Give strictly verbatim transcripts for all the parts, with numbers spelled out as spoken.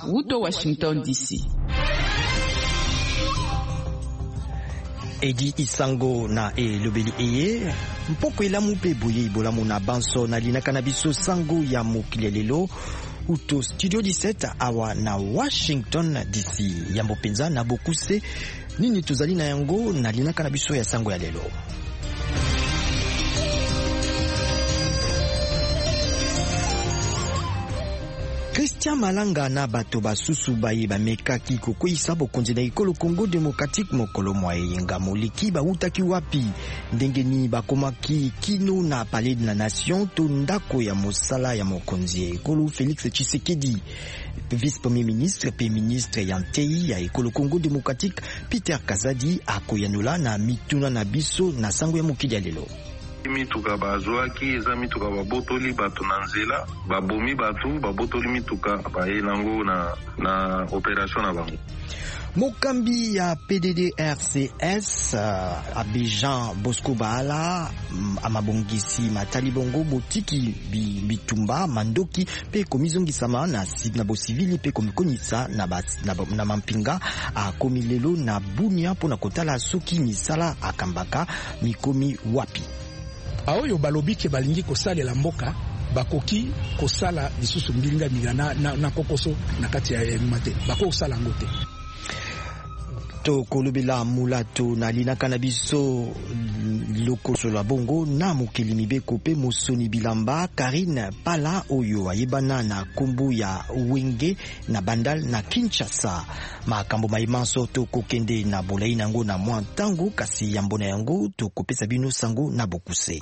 Maputo, Washington D C. Edi Isango na e lobeli eye mpoko elamu pe boye ibolamu na banso na linaka na biso sango ya mokili lelo uto studio dix-sept awa na Washington D C. Yambo penza na bokuse nini tozali na yango na linaka na biso ya sango ya lelo. Christian Malanga na bato basusu baye bamekaki kokoyisa bokonzi na ekolo Congo Democratique mokolo mwaye ngamo leki bautaki wapi ndenge ni bakomaki kino na Palais de la Nation to ndako ya mosala ya mokonzi ekolo Félix Tshisekedi. Vice-premier ministre pe ministre ya ntei ya ekolo Congo Democratique Peter Kazadi akoyanola na mituna na biso na sango ya mokili ya lelo. Mituka bazwaki eza mituka babotoli bato na nzela babomi bato babotoli mituka baye nango na na operation na bango. Mokambi ya P D D R C S uh, Abidjan Bosco Baala amabongisi matali bongo botiki bitumba mandoki pe komizongisama na na bosivili pe komikonisa na ba, na, na mampinga akomi lelo na Bunia pona kotala soki misala akambaka mikomi wapi. Aoyo balobike balingi kosalela mboka bakoki kosala lisusu mbilinga migana na, na kokoso na kati ya mate bako kosala ngote to kolobela mulato na linaka na biso lokoso la bongo na mokili mibeko pe mosoni bilamba Karine Pala oyo ayebana na kombo ya Wenge na Bandal na Kinshasa. Makambo maimanso to kokende na bolai nango na mwa tango kasi yambona yango to kopesa bino sango na bokuse.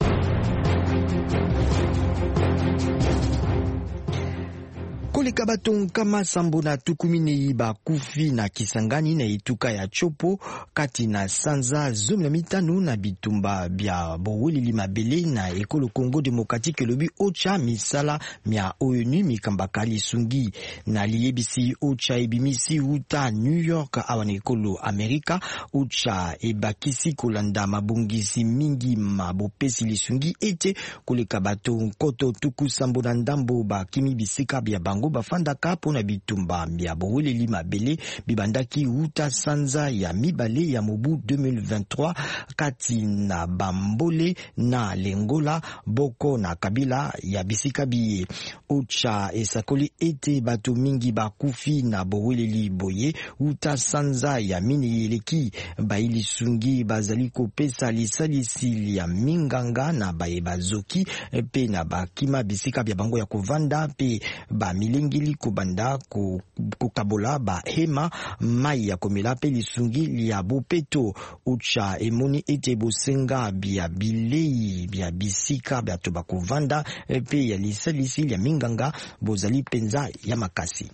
Koleka baton kama sambo na tukumine ba kufi na Kisangani na ituka ya Chopo kati na sanza zomi na mitano na bitumba bya boweli mabele na ekolo Congo Democratique lobi ocha misala mia O N U mikambaka lisungi na liyebisi ocha ebimisi uta New York awa na ekolo Amerika ocha ebakisi kolanda mabongisi mingi mabopesi lisungi ete koleka baton koto tuku sambo na ndambo ba kimi bisika bya bango bafanda kapo na bitumba bya boweli mabele bibandaki uta sanza ya mibale ya mobu deux mille vingt-trois kati na Bambole na Lengola Boko na Kabila ya bisika biye ocha esakoli ete bato mingi bakufi na boweli boye uta sanza ya mini yeleki baili sungi bazali kopesa lisalisi ya minganga na baye bazoki pe na bakima bisika bya bango ya kovanda pe ba milengili kobanda kukabola ba hema mai ya komela pe lisungi ya bopeto ucha emoni ete bosenga bya bilei bya bisika bya to bakovanda pe ya lisalisi ya minganga bozali penza ya makasi.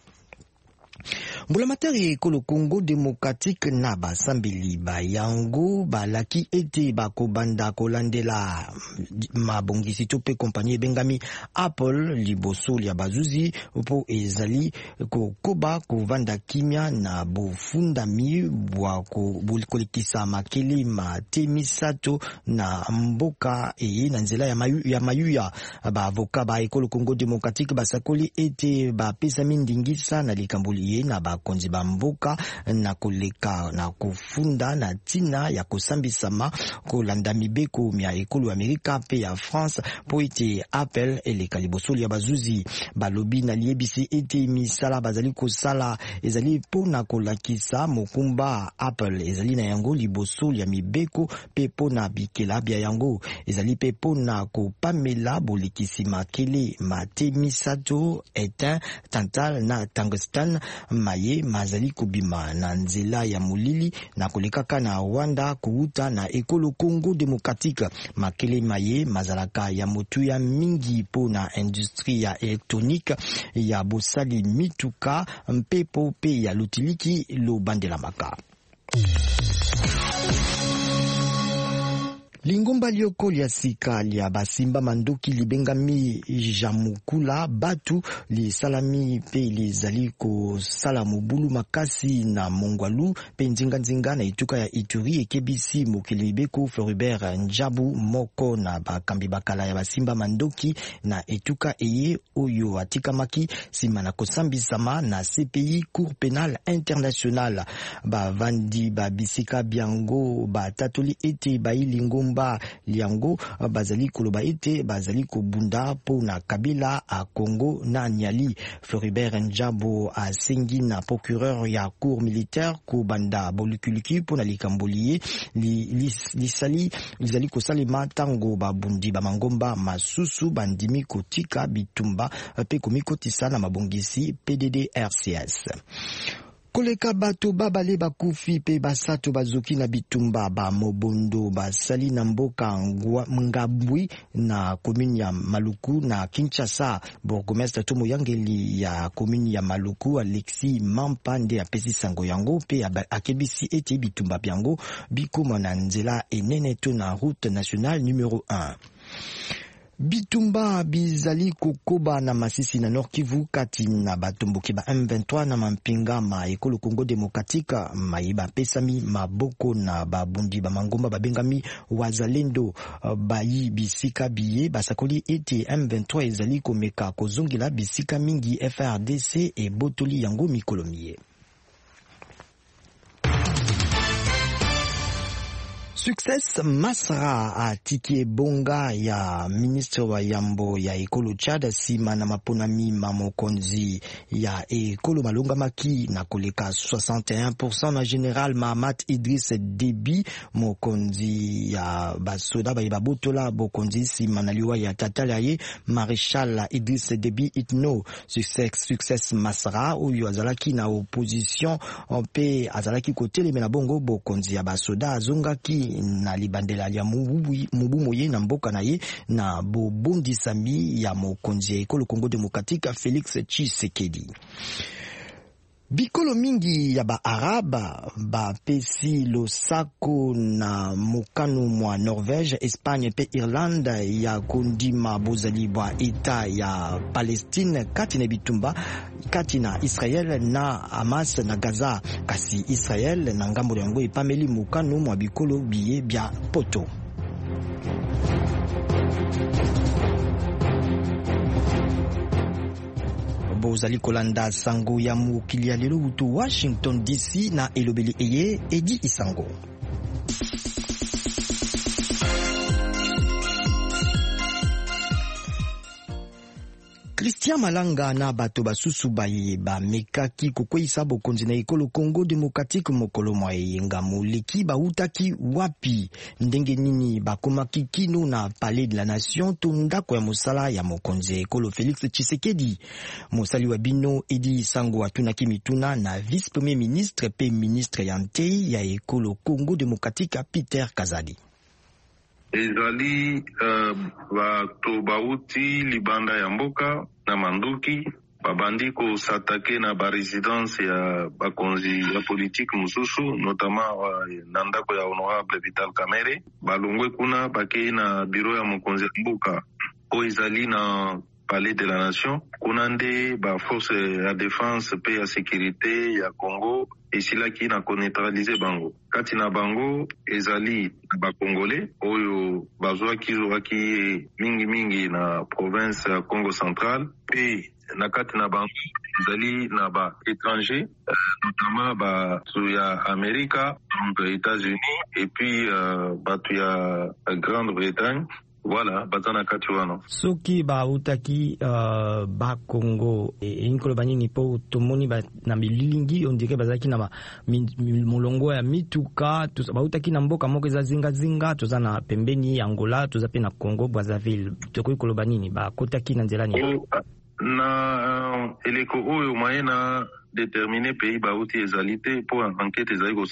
Mbulamatari ekolo Congo Democratique na basambeli bayango balaki ete bakobanda kolandela mabongisi to pe kompani bengami Apple liboso ya bazuzi po ezali kokoba kovanda kimia na bofundami bwa kolekisa makele matemisato na mboka eye na nzela ya mayu ya mayuya ba avoka ba ekolo Congo Democratique basakoli ete bapesa mindingisa na likambuli na bakonzi ba mboka na koleka na kufunda na tina ya kosambisama kolanda mibeko mia ekolo Amerika pe ya France po ete Apple eleka liboso ya bazuzi balobi na liebisi ete misala bazali kosala ezali pona kolakisa mokumba Apple ezali na yango liboso ya mibeko pe pona bikela bya yango ezali pe pona kopamela bolekisi makele matemisato etin tantal na tungsten maye mazali kubima na nzela ya mulili na kolekaka na Rwanda kuuta na ekolo Congo Democratique makele maye mazalaka ya motu ya mingi po na industrie ya elektronika ya bosali mituka mpepo pe ya lutiliki lo bandela maka. Lingomba lioko lia sika lia basimba mandoki libengami jamukula batu li salami pe li zaliko salamu bulu makasi na mongwalu pe nzinga nzinga na ituka ya Ituri ekebisi mokilibeko Floribert Njabu moko na bakambi bakala ya basimba mandoki na etuka eye oyo atikamaki sima na kosambisama na C P I Cour Pénale Internationale. Bavandi babisika biango batatoli ete baili ngomba liango bazali koloba ete bazali kobunda po na Kabila a Congo na Niali. Floribert Njabo asengi na procureur ya cour militaire ko banda bolukuliki po na likambolie li, li, li sali lizali kosalema tango babundi bamangomba masusu bandimi kotika bitumba pe komikotisa na mabongisi P D D R C S. Koleka bato babale bakufi pe basato bazoki na bitumba ba mobondo basali na mboka Ngabwi na komini ya Maluku na Kinshasa. Bourgmestre Tomo Yangeli ya komini ya Maluku Alexi Mampande ya pesi sango yango pe akebisi ete bitumba byango bikoma na nzela enene to na route nationale numéro un. Bitumba bizali kokoba na Masisi na Nord Kivu kati na batomboki ba M vingt-trois na mampinga ma ekolo Congo Démocratique maiba pesami maboko na babundi ba mangomba babengami wazalendo bayi bisika biye basakoli ete M vingt-trois ezali komeka kozongela bisika mingi F R D C e botoli yango mikolomie. Success Masra atiki bonga ya ministre wa yambo ya ekolo Chad sima na maponami mamokonzi ya ekolo malonga maki na koleka soixante et un pour cent na général Mahamat Idriss Déby mokonzi ya basoda ba babotola bokonzi sima na liwa ya tatalaye Maréchal Idriss Déby itno. Success Success Masra oyo azalaki na opposition pe azalaki koteleme na bongo bokonzi ya basoda azongaki na libandela ya mubu moye na mboka na ye na bobondisami ya mokonzi ya ekolo Congo Démocratique Félix Tshisekedi. Bikolo mingi ya ba Araba ba pesi losako na mokano mwa Norvège, Espagne pe Irlande ya kondima bozali bwa eta ya Palestine kati na bitumba kati na Israel na Hamas na Gaza. Kasi Israel na ngambo yango epameli mokano mwa bikolo biye bya poto. Bozali kolanda sango ya mukili ya lelo utu Washington D C na elobeli eye Edi Isango. Christian Malanga na bato basusu baye ba mekaki kokwisa bokonzi na ekolo Congo Démocratique mokolo mwa yenga moleki bautaki wapi ndenge nini bakomaki kino na Palais de la Nation to ndako ya mosala ya mokonzi ekolo Félix Tshisekedi. Mosali wa bino Edi Sango atunaki mituna na vice premier ministre pe ministre ya ntei ya ekolo Congo Démocratique Peter Kazadi. Ezali uh, bato bauti libanda ya mboka na manduki babandi kosatake na ba résidence ya bakonzi ya politique mususu notamment uh, na ndako ya honorable Vital Kamerhe balongwe kuna bakei na bureau ya mokonzi ya mboka o ezali na Palais de la Nation kuna nde ba force ya défense pe ya sécurité ya Congo esilaki na koneutralize bango. Kati na bango ezali ba Congolais oyo bazwaki zowaki mingi mingi na province ya Congo Central pe na kati na bango ezali na ba étrangers notamment ba tu ya Amerika, donc États-Unis et puis uh, batu ya Grande-Bretagne. Voilà, bazana kati wano. Soki ba utaki uh, ba Congo e inkolo banini po tomoni ba na mililingi on dirait bazaki na molongo ya mituka ba utaki na mboka moko za zinga zinga tozana pembeni Angola tozape na Congo Brazzaville toko ikolo banini ba kotaki na nzelani oh, na uh, eleko oyo maena déterminer pays ba uti ezalité pour enquête ezali ko salama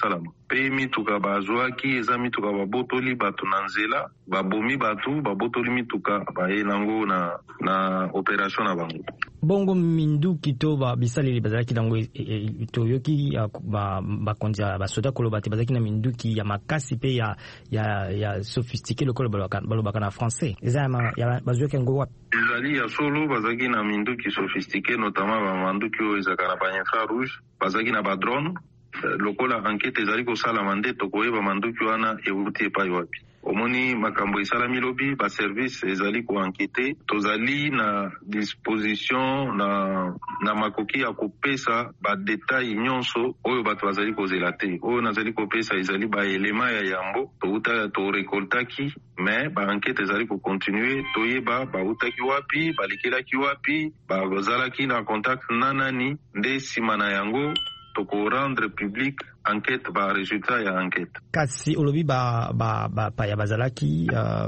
pe mituka bazwaki eza mituka babotoli bato na nzela babomi bato babotoli mituka baye nango na na operation na bango. Bongo minduki to ba bisaleli bazalaki nango toyoki ba bakonzi basoda koloba te bazalaki na minduki ya makasi pe ya ya ya sophistiqué le koloba balobaka na français eza ya bazwaki ngo wapi ezali ya solo bazalaki na minduki sophistiqué notamment ba manduki oyo ezaka na ba infrarouge bazalaki na ba drone lokola enquête ezali kosalama nde tokoyeba manduki wana euti epai wapi. Omoni makambo esalami lobi ba service ezali ko enquêter tozali na disposition na na makoki ya kopesa ba détail nyonso oyo bato bazali kozela te oyo nazali kopesa ezali ba elema ya yambo touta to récoltaki mais ba enquête ezali ko continuer toyeba ba utaki wapi balikelaki wapi ba bazalaki na contact na nani nde simana yango toko rendre public enquête ba résultat ya enquête. Kasi olobi ba ba ba pa ya bazalaki uh,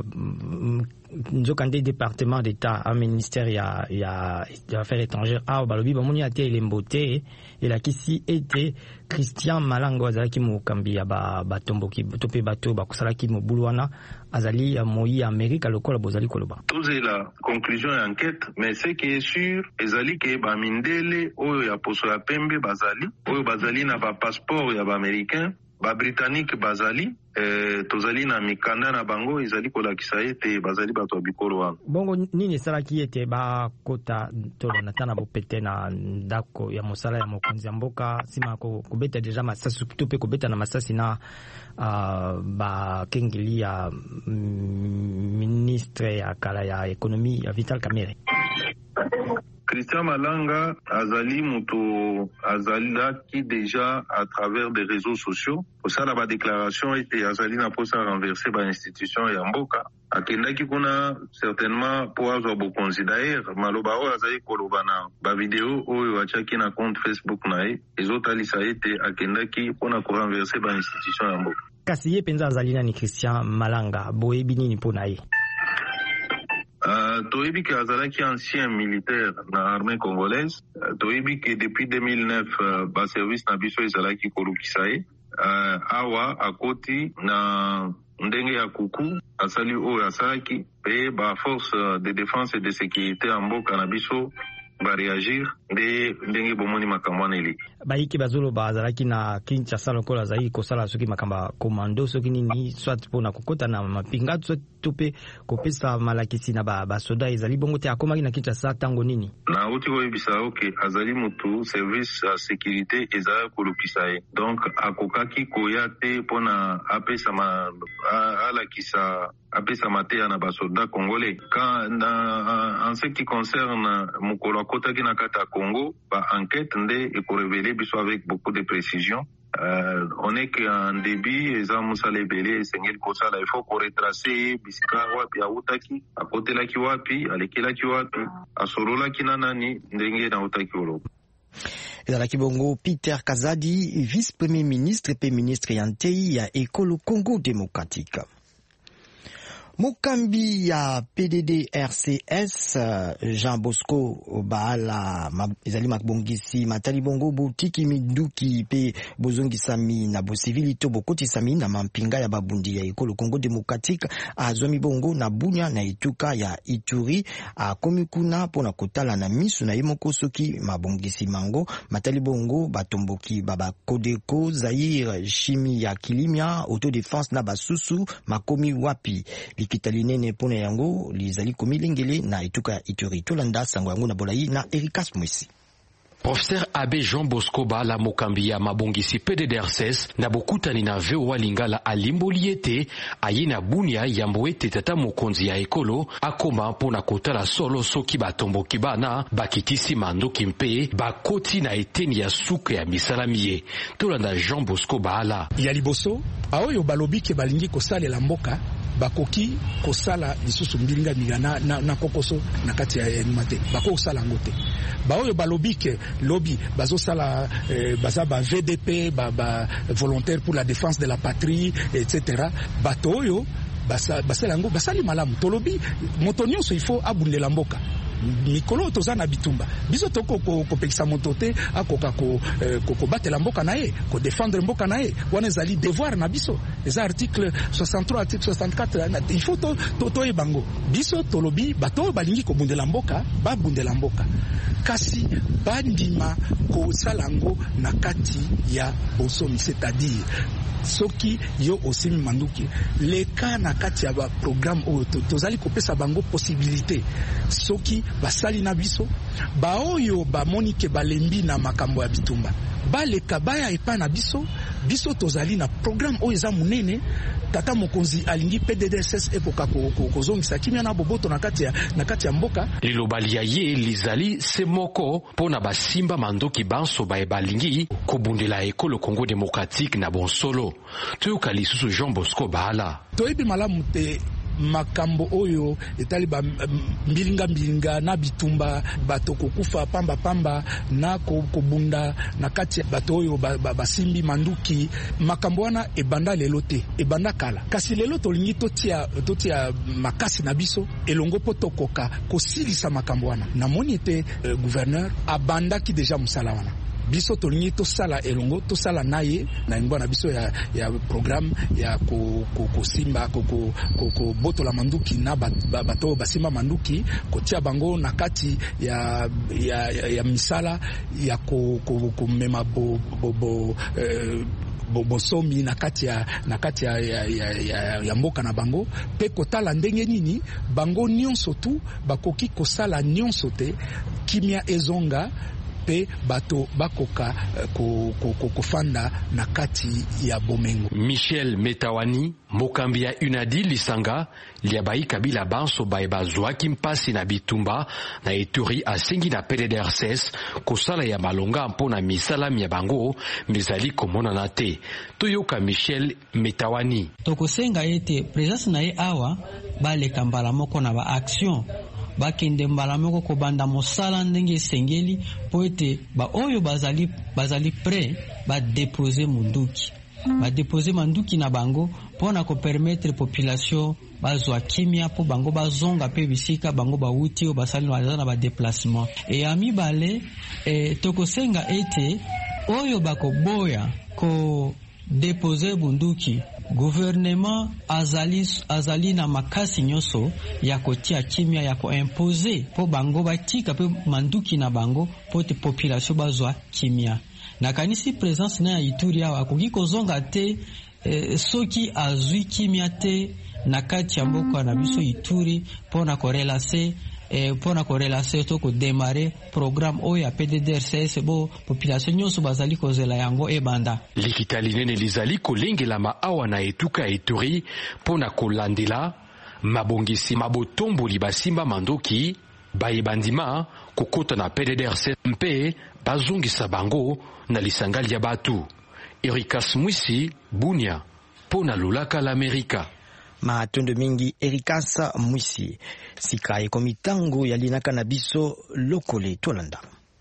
nzokande département d'état a ministère ya ya affaires étrangères a balobi ba moni ate elembote ela kisi ete Christian Malanga azalaki mokambi ya ba batomboki tope bato bakosalaki mobulu wana azali ya moyi Amerika lokola bozali koloba. Toze la conclusion ya enquête mais ce qui est sûr ezali ke ba mindele oyo ya poso ya pembe bazali oyo bazali na ba passeport ya ba américain ba britannique bazali eh, tozali na mikanda na bango ezali kolakisa ete bazali bato ya bikolo wana. Bongo nini esalaki ete bakota tolona tana bopete na ndako ya mosala ya mokonzi ya mboka nsima kobeta deja masasi to mpe kobeta na masasi na uh, bakengeli ya mm, ministre ya kala ya ekonomi ya Vital Kamerhe. Christian Malanga azali muto azalaki déjà à travers des réseaux sociaux osala ba déclaration ete azali na posa renverser ba institution ya mboka akendaki kuna certainement po azwa bokonzi d'ailleurs maloba oyo azali koloba na ba video oyo atiaki na compte Facebook na ye ezotalisa ete akendaki mpona ko renverser ba institution ya mboka. Kasi ye penza azali nani Christian Malanga boyebi nini mpona ye? Uh, toyebi ke azalaki ancien militaire na armée congolaise. Uh, toyebi ke depuis deux mille neuf uh, ba service na biso ezalaki kolukisa ye. Uh, awa akoti na ndenge ya kuku asali oyo asalaki pe ba force de défense et de sécurité ya mboka na biso ba réagir nde ndenge bomoni makambo wana eleki. Bayiki bazolo bazalaki na Kinshasa lokola azali kosala soki makamba komando soki nini soit pona kokota na mapinga soit tope kopesa malakisi na ba basoda ezali bongo te akomaki na Kinshasa tango nini na uti koyebisa oke azali mutu service ya sécurité ezali kolukisa ye donc akokaki koya te pona apesa ma alakisa apesa mateya na basoda congolais quand na en ce qui concerne mukolo akotaki na kata Congo ba enquête nde ekorévéler biso avec beaucoup de précision. Euh, on est qu'en débit eza musala ebele esengeli kosala il faut ko retracer bisika wapi autaki akotelaki wapi alekelaki wapi asololaki na nani ndenge na utaki oloba. Ezalaki bongo Peter Kazadi vice premier ministre pe ministre ya ntei ya ekolo Congo démocratique. Mokambi ya P D D R C S Jean Bosco Baala ezali makbongisi matali bongo butiki miduki pe bozongisami na bosivili to bokotisami na mampinga ya babundi ya ekolo Congo démocratique azwami bongo na Bunia na Ituka ya Ituri akomi kuna pona kotala na misu na yemoko soki mabongisi mango matali bongo batomboki baba Kodeko Zaire Chimie ya Kilimia autodéfense na basusu makomi wapi likitalinene pona yango lizali komilengele na Ituka ya Ituri tolanda sango yango na bolai na Erikas Mwisi. Professeur Abbé Jean Bosco Baala mokambi ya mabongisi P D D R C S na bokutani na V O A Lingala alimboliete ayina Bunia yambo ete tata mokonzi ya ekolo akoma pona kotala solo soki batomboki bana bakitisi mandoki mpe bakoti na eteni ya suka ya misalamie tolanda Jean Bosco Baala ya liboso aoyo balobi ke balingi kosalela mboka bakoki kosala lisusu mbilinga migana na, na kokoso na kati ya mate bako kosala ngote baoyo balobike lobby bazo sala eh, baza ba V D P ba, ba volontaire pour la défense de la patrie etc batoyo basa basala ngo basali malamu tolobi motonyo so il faut abundela mboka mikolo toza na bitumba biso toko ko pekisa moto te akoka ko ko batela mboka na ye ko défendre mboka na ye wana ezali devoir na biso eza article soixante-trois article soixante-quatre il faut to to, to e bango biso tolobi bato balingi ko bundela mboka ba bundela mboka kasi bandima ko salango na kati ya bosomi, c'est-à-dire soki yo osimi manduki leka na kati ya ba programme oyo tozali kopesa bango possibilité soki basali na biso ba oyo ba monike balembi na makambo ya bitumba baleka baya epa na biso biso tozali na programme oyo eza munene tata mokonzi alingi P D D R C S epoka kozongisa kimia na boboto na kati ya na kati ya mboka lilobali ya ye lizali semoko pona basimba mandoki banso ba ebalingi kobundela ekolo Congo démocratique na bonsolo toyoka lisusu Jean Bosco Bahala toyebi malamu te makambo oyo etali ba mbilinga mbilinga na bitumba bato kokufa pamba pamba na kobunda na kati bato oyo basimbi manduki makambo wana ebanda lelo te ebanda kala kasi lelo tolingi totia totia makasi na biso elongo potokoka kosilisa makambo wana namoni te uh, gouverneur abanda ki deja musala wana biso tolingi to sala elongo to sala naye na ngwa na biso ya ya programme ya ko ko, ko simba ko ko, ko botola manduki na bato basimba manduki kotia bango na kati ya ya, ya, ya misala ya ko ko, ko mema bo bo, bo eh, bosomi na kati ya na kati ya ya, ya, ya mboka na bango pe kotala ndenge nini bango nyonso tu bakoki kosala nyonso te kimia ezonga pe bato bakoka ko ko kofanda na kati ya bomengo. Michel Metawani mokambi ya Unadi lisanga liabai kabila banso baeba zwaki mpasi na bitumba na Ituri asengi na P D D R C S kosala ya malonga mpona misala ya bango mizali komona na te toyoka Michel Metawani tokosenga ete presence na ye awa baleka mbala moko na ba action bakende mbala moko kobanda mosala ndenge esengeli po ete ba oyo bazali bazali prêt ba déposer munduki ba déposer manduki na bango pona ko permettre population bazwa kimia po bango bazonga pe bisika bango bauti o basali na ba déplacement et ami bale e, tokosenga ete oyo bakoboya ko déposer bunduki gouvernement azali azali na makasi nyoso ya kotia kimia ya ko imposer po bango batika pe manduki na bango po te population bazwa kimia na kanisi presence na Ituri awa koki kozonga te eh, soki azwi kimia te na kati ya mboka na biso Ituri pona korelase eh, pona korelase to ko démarrer programme oyo ya P D D R C S bo population nyonso bazali kozela yango ebanda likitali nene lizali kolengela maawa na etuka Ituri pona kolandela mabongisi mabotomboli basimba mandoki bayebandima kokota na P D D R C S mpe bazongisa bango na lisangali ya batu. Ericas Mwisi Bunia pona lulaka l'Amerika matondo mingi Ericas Mwisi sika ekomi tango ya linaka na biso lokole tolanda.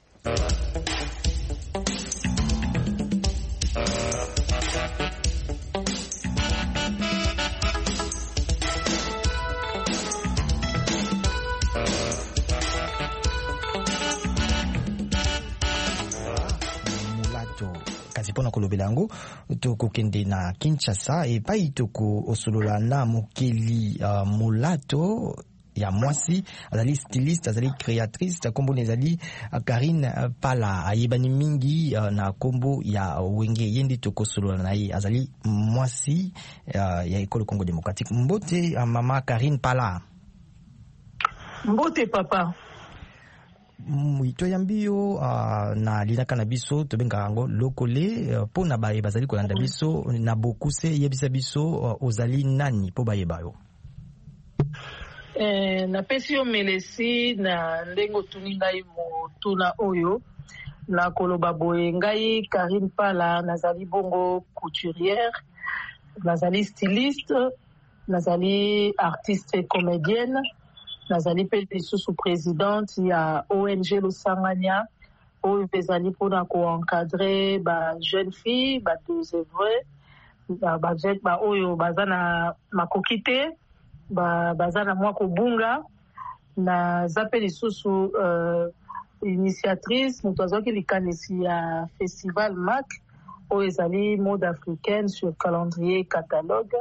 Pona kolobela yango tokokende na Kinshasa epai toko osolola na mokeli uh, mulato ya mwasi azali styliste azali créatrice kombo ezali uh, Karine uh, Pala ayebani mingi uh, na kombo ya wenge yende toko solola na ye azali mwasi uh, ya ekolo Congo démocratique. Mbote uh, mama Karine Pala. Mbote papa. Mwito yambio uh, na linaka na biso tobenga yango lokole uh, po na baye bazali kolanda biso na bokuse yebisa biso uh, ozali nani po baye bayo. Eh, na pesi yo melesi na ndengo tuni ngai motuna oyo na koloba boye ngai Karine Pala nazali bongo couturière nazali styliste nazali artiste et comédienne nazali pe lisusu présidente ya O N G Losanganya oyo ezali mpona ko-encadrer ba jeune fille ba désœuvrées ba ba ba oyo baza na makoki te ba baza na mwa kobunga na zape lisusu uh, initiatrice moto azwaki likanisi ya festival M A C oyo ezali mode africaine sur calendrier catalogue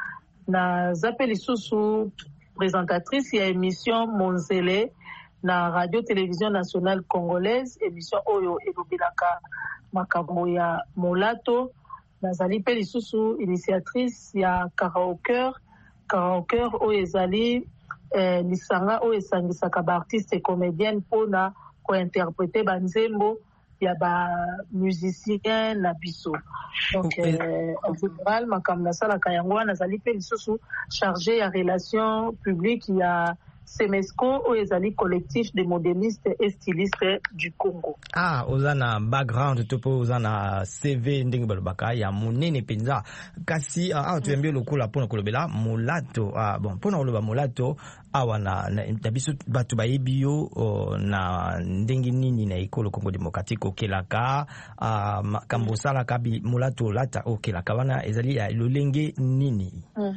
na zape lisusu présentatrice ya émission Monzele na radio télévision nationale congolaise émission oyo elobelaka makambo ya molato nazali pe lisusu initiatrice ya karaoke karaoke oyo ezali eh, lisanga oyo esangisaka baartiste comédienne mpona kointerprete banzembo ya bamusicien na biso donc okay. euh, en général makambo nasalaka yango wana nazali pe lisusu chargé ya relation publique ya Semesco oyo ezali collectif de modernistes et stylistes du Congo. Ah, oza na background topo oza na C V ndenge balobaka ya monene penza kasi ah tuyambie lokola pona kolobela molato ah bon pona koloba molato awa na na biso batu bayebi yo na ndenge nini na ekolo Congo démocratique okelaka ah makambo sala kabi molato lata okelaka wana ezali ya lolenge nini? Mm.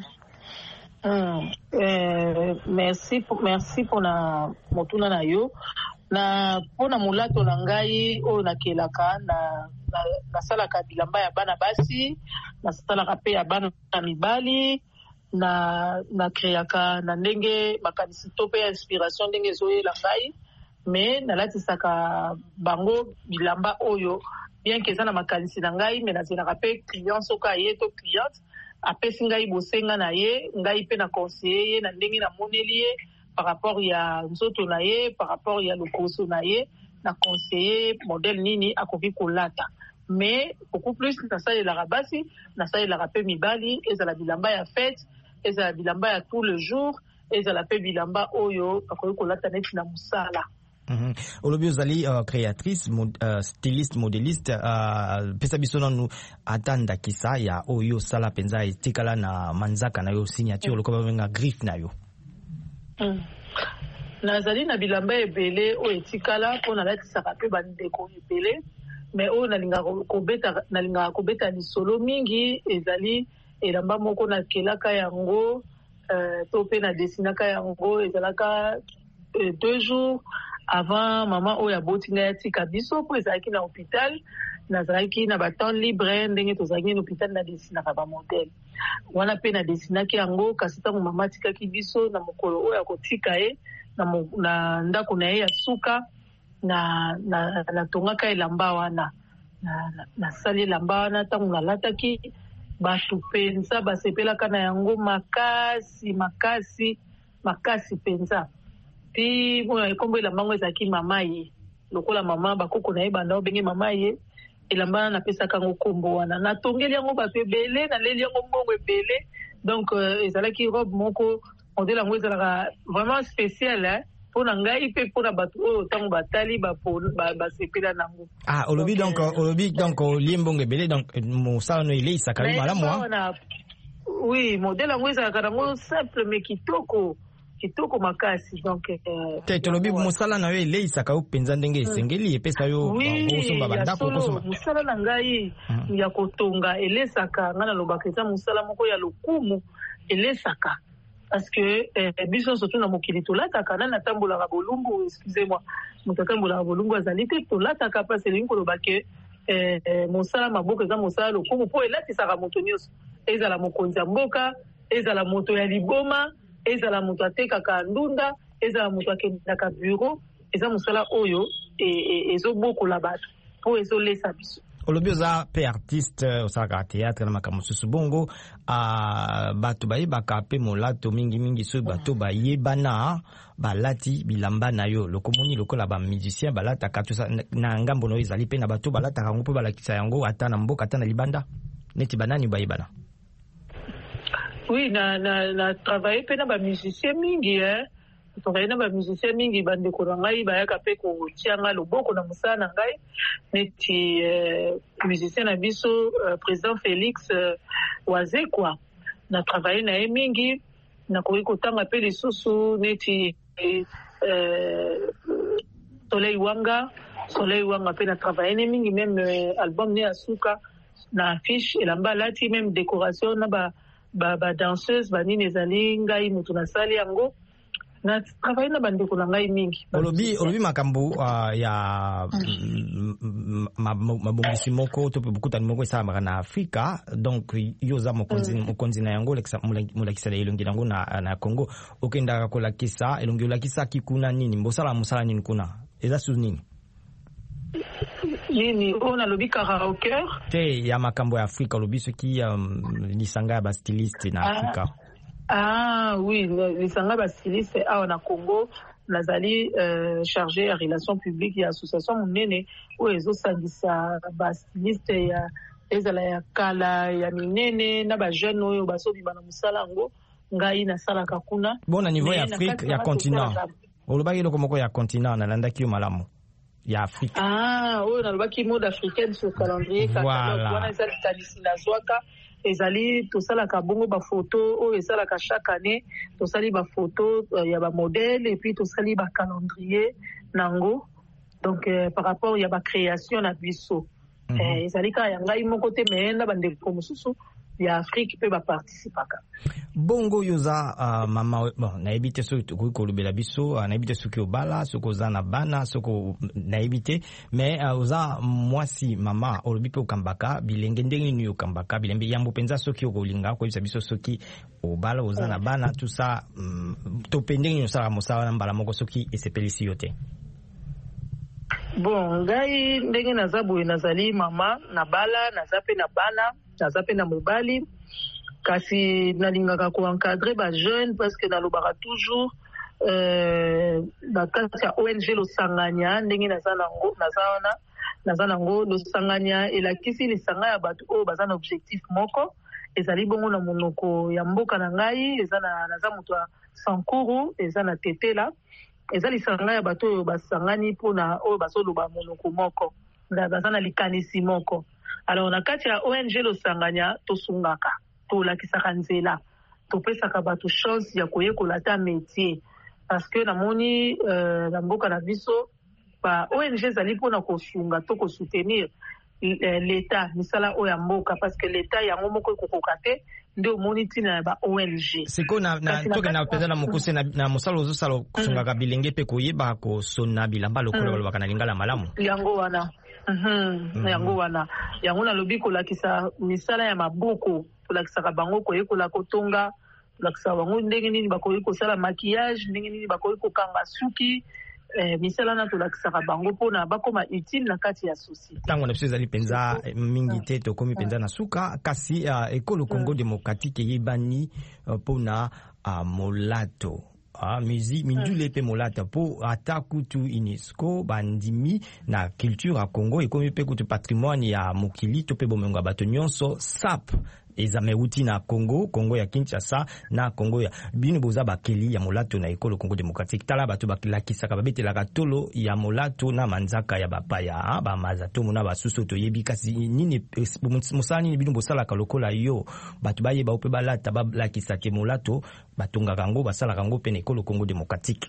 Mm. Eh, merci pour merci pour na motuna na yo na pona mulato na ngai o na kelaka na na, na salaka bilamba ya bana basi na salaka pe ya bana na mibali na na kreaka na ndenge makanisi to pe inspiration ndenge zoye la ngai mais na lati saka bango bilamba oyo bien que ça na makanisi na ngai mais na zela pe client soka yeto client apesi ngai bosenga na ye ngai pe na conseiller ye na ndenge na moneli ye par rapport ya nzoto na ye par rapport ya lokoso na ye na conseiller modèle nini akoki kolata mais beaucoup plus na ça la rabasi na ça la rappel mibali ezala bilamba ya fête ezala bilamba ya tout le jour ezala pe bilamba oyo akoki kolata neti na musala. Mhm. Olobi ozali uh, créatrice, mod, uh, styliste, modéliste uh, pesa biso nanu atanda kisa ya oyo sala penza etikala na manzaka na yo signature mm. lokoba benga griffe na yo. Mm. Nazali na bilamba ebele o etikala pona latisaka pe bandeko ebele mais oyo nalinga kobeta nalinga kobeta lisolo mingi ezali elamba moko na kelaka yango euh, to pe na desinaka yango ezalaka euh, deux jours avant maman oya botinga ya tika biso po ezalaki na hôpital nazalaki na batemps libre ndenge tozalaki na hôpital na desinaka ba modèle wana pe na desinaki yango kasi ntango mama tikaki biso na mokolo oyo akotika ye na, na ndako na ye ya suka na na natongaka elamba wana nasali elamba wana ntango nalataki bato penza basepelaka na yango makasi makasi makasi penza ti bona ekombo elamba ngo ezalaki mama ye lokola mama bakoko na ye banda obenge mama ye elamba napesaka yango kombo wana natongeli yango bato ebele naleli yango mbongo ebele donc euh, ezalaki robe moko modele yango ezalaka vraiment spécial hein? Pona ngai pe pona bato oyo ntango batali basepela nango. Ah olobi donc olobi donc liembongo ebele donc mosala no eleisaka yo malamu. Oui modele yango ezalaka nango simple mais kitoko kitoko makasi donc euh, te tolobi mosala na yo eleisaka yo penza ndenge esengeli epesa yo kosomba bandako kosomba mosala na ngai ya kotonga elesaka ngana lobaka eza mosala moko ya lokumu elesaka parce que eh, biso surtout na mokili tolataka na natambolaka bolungu excusez-moi motatambolaka bolungu azali te tolataka parce elingi koloba ke eh, eh, mosala maboko eza mosala lokumu po elatisaka moto nyonso ezala mokonzi ya mboka ezala moto ya liboma ezala moto atekaka ndunda ezala moto akendaka bureau eza mosala oyo ezobokola bato po ezolesa biso. Olobi oza pe artiste osalaka théâtre na makambo mosusu bongo uh, bato bayebaka pe molato mingi mingi so bato bayebana balati bilamba na yo lokomoni lokola ba musicien balataka na ngambo na yo ezali pe na bato balataka yango mpe balakisa yango ata na mboka ata na libanda neti banani bayebana. Oui, na na na travailler pe na ba musicien mingi hein. Travailler na ba musicien mingi bandeko na ngai bayaka pe ko tianga loboko na musala na ngai neti euh, musicien na biso euh, président Félix euh, Wazekwa na travailler na ye mingi na ko ikotanga pe lisusu neti euh, Soleil Wanga Soleil Wanga pe na travailler ne mingi même euh, album ne asuka na affiche elamba lati même décoration na ba ba, ba danseuse banini ezali ngai mutu nasali yango na travaille na bandeko na ngai mingi. Olobi olobi makambo uh, ya mabongisi moko to pe bukuta moko esala na Afrika, donc yoza mokonzi mokonzi na yango lekisa mulakisa elongi nango na na Congo okenda ko lakisa elongi lakisa kikuna nini mbosala musala nini kuna eza su nini nini ona lobi karaoke te ya makambo ya Afrika lobi soki um, lisanga ya ba styliste na Afrika. Ah. Ah oui, lisanga ba styliste awa na Congo nazali euh, chargé ya relations publiques ya association munene o ezo sangisa ba styliste ya ezala ya kala ya minene na ba jeune oyo basobi bana musala ngo ngai na sala kakuna. Bona niveau ya Afrique ya continent. Olobaki loko moko ya continent na landa kiyo malamu. Ya Afrique. Ah, oyo na lobaki mode africaine sur calendrier catalogue wana ezali tanisi na zwaka. Ezali tosalaka bongo ba photo oyo esalaka chaque année tosali ba photo uh, ya ba modèle et puis tosali ba calendrier nango donc euh, par rapport ya ba création na biso mm -hmm. eh, ezali ka ya ngai moko te meenda bandeko mosusu ya Afrique pe ba participaka bongo yoza uh, mama bon na ebite so ko ko lobela biso uh, na ebite so ki obala so ko za na bana so ko na ebite mais uh, oza mwasi mama olobi pe okambaka bilenge ndenge ni okambaka bilembe yambo penza so ki okolinga ko bisa biso so ki obala oza na bana tout ça um, to pendenge ni sala mosala na mbala moko so ki esepelisi yote. Bon ngai ndenge naza boye nazali mama na bala naza pe na bana naza pe na mobali kasi nalingaka ko encadrer ba jeune parce que nalobaka toujours euh ba kasi ya O N G losanganya ndenge naza nango naza wana naza nango losanganya elakisi lisanga ya bato oyo baza na objectif moko ezali bongo na monoko ya mboka na ngai eza na naza moto ya Sankuru eza na Tetela eza lisanga ya bato oyo basangani mpona oyo bazoloba monoko moko baza na likanisi moko. Alors na kati ya O N G losanganya tosungaka tolakisaka nzela topesaka bato chance ya koyekola ta métier parce que namoni euh, na mboka na biso ba O N G ezali mpona kosunga to kosoutenir l'État misala oyo ya mboka parce que l'État yango moko ekokoka te nde omoni ntina ya ba O N G siko na na toke na peza na mokuse na, na mosala ozosala kusungaka bilenge pe koyeba kosona bilamba lokola balobaka na lingala malamu yango wana mhm yango wana yango nalobi kolakisa misala ya maboko kolakisaka bango koyekola kotonga kolakisa bango ndenge nini bakoyi kosala maquillage ndenge nini bakoyi kokanga suki eh, misala na tolakisaka bango mpona bakoma utile na kati ya société ntango na biso ezali mpenza mingi te tokomi mpenza na suka kasi uh, ekolo Congo démocratique eyebani mpona uh, uh, molato Ah, muzi mindule pe molata po ata kutu UNESCO bandimi na culture a Congo ekomi pe kutu patrimoine ya mokili to pe bomengo bato nyonso S A P ezameuti na Congo Congo ya Kinshasa na Congo ya bino boza bakeli ya molato na ekolo Congo démocratique tala bato bakilakisaka babetelaka tolo ya molato na manzaka ya bapaya ba mazato mona basusu to yebi kasi nini musani ni bino bosalaka lokola yo bato bayeba ope balata balakisa ke molato batonga kango basala kango pe na ekolo Congo démocratique.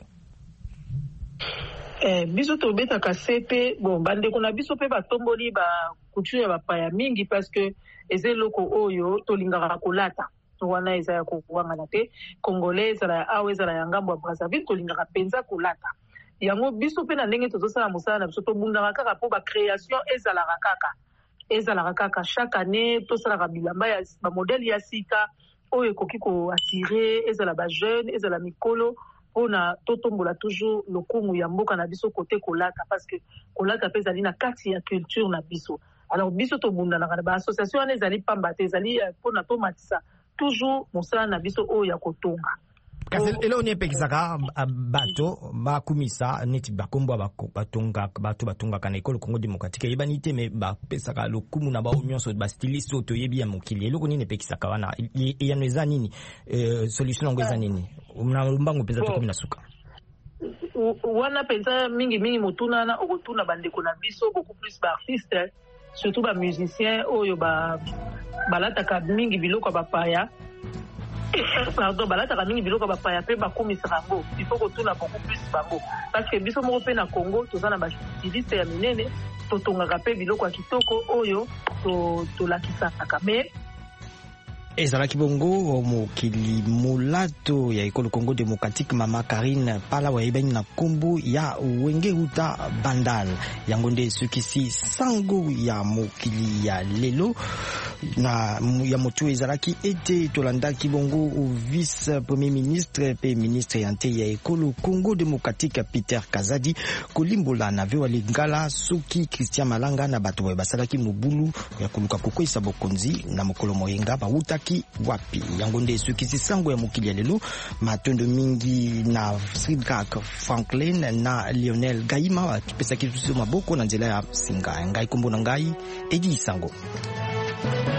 Eh, biso tobetaka sepe bon bandeko na biso pe batomboli ba couture ya bapaya mingi parce que ezeloko oyo tolingaka kolata wana eza ya kokwangana te congolais ezala ya awa ezala ya ngambo ya Brazzaville tolingaka penza kolata yango biso pe na ndenge tozosala mosala na biso tobundaka kaka mpo bacréation ezalaka kaka ezalaka kaka chaque année tosalaka bilamba ya bamodele ya sika oyo ekoki koattire ezala bajeune ezala mikolo mpona totombola toujours lokumu ya mboka na biso kote kolata parce que kolata mpe ezali na kati ya culture na biso. Alors biso tobundanaka na baassociation wana ezali pamba te ezali mpona tomatisa toujours mosala na biso oyo ya kotonga kasi elo ni epekisaka bato bakumisa neti bakombo batonga bato batongaka na ekolo Congo démocratique eyebani te me bapesaka lokumu na bao nyonso bastyliste oyo toyebi ya mokili eloko nini epekisaka wana eyano eza nini solution yango eza nini na mbango mpenza tokomi na suka wana mpenza mingi mingi motuna na okotuna bandeko na biso beaucoup plus baartiste surtout bamusicien oyo balataka mingi biloko ya bapaya pardon balataka mingi biloko bapaya pe bakumisaka yango il faut kotuna beaucoup plus bango parce que biso moko pe na Congo toza na bastiliste ya minene totongaka pe biloko ya kitoko oyo tolakisaka mais ezalaki bongo mokili mulato ya ekolo Congo Democratique Mama Karine Pala wayebani na kombo ya wenge uta bandal yango nde sukisi sango ya mokili ya lelo na ya motu ezalaki ete tolandaki bongo vice premier ministre pe ministre yante ya ekolo Congo Democratique Peter Kazadi kolimbola na vewa lingala soki Christian Malanga na bato basalaki mobulu ya koluka kokwesa bokonzi na mokolo moyenga bawutaki wapi yango nde sukisi sango ya mokili ya lelo matondo mingi na Fridrak Franklin na Lionel Gaima wakipesa kitu maboko na nzela ya singa ngai kombo na ngai Edi Sango.